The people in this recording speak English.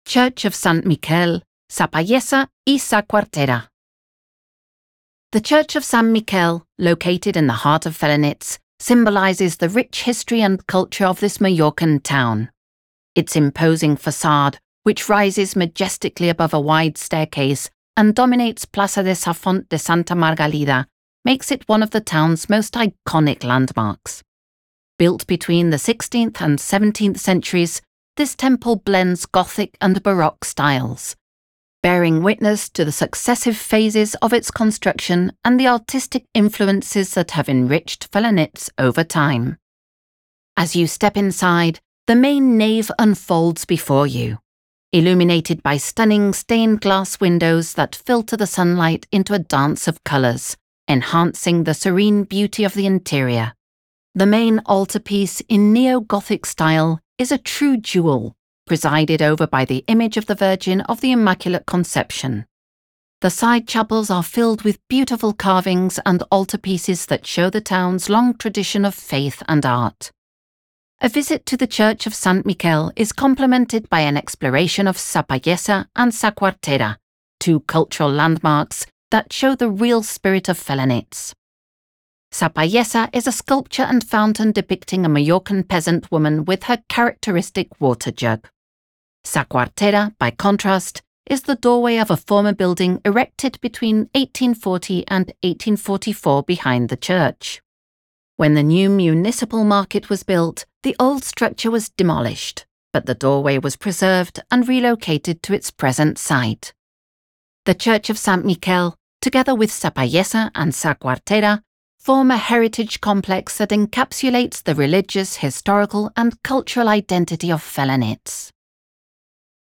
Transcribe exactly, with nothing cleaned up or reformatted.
Church of Sant Miquel, Sapallesa y Sa Quartera. The Church of Sant Miquel, located in the heart of Felanitx, symbolises the rich history and culture of this Mallorcan town. Its imposing facade, which rises majestically above a wide staircase and dominates Plaça de Sa Font de Santa Margalida, makes it one of the town's most iconic landmarks. Built between the sixteenth and seventeenth centuries, this temple blends Gothic and Baroque styles, bearing witness to the successive phases of its construction and the artistic influences that have enriched Felanitx over time. As you step inside, the main nave unfolds before you, illuminated by stunning stained glass windows that filter the sunlight into a dance of colours, enhancing the serene beauty of the interior. The main altarpiece in neo-Gothic style is a true jewel, presided over by the image of the Virgin of the Immaculate Conception. The side chapels are filled with beautiful carvings and altarpieces that show the town's long tradition of faith and art. A visit to the Church of Sant Miquel is complemented by an exploration of Sapallesa and Sa Quartera, two cultural landmarks that show the real spirit of Felanitx. Sapallesa is a sculpture and fountain depicting a Mallorcan peasant woman with her characteristic water jug. Sa Quartera, by contrast, is the doorway of a former building erected between eighteen forty and eighteen forty-four behind the church. When the new municipal market was built, the old structure was demolished, but the doorway was preserved and relocated to its present site. The Church of Sant Miquel, together with Sapallesa and Sa Quartera, form a heritage complex that encapsulates the religious, historical and cultural identity of Felanitx.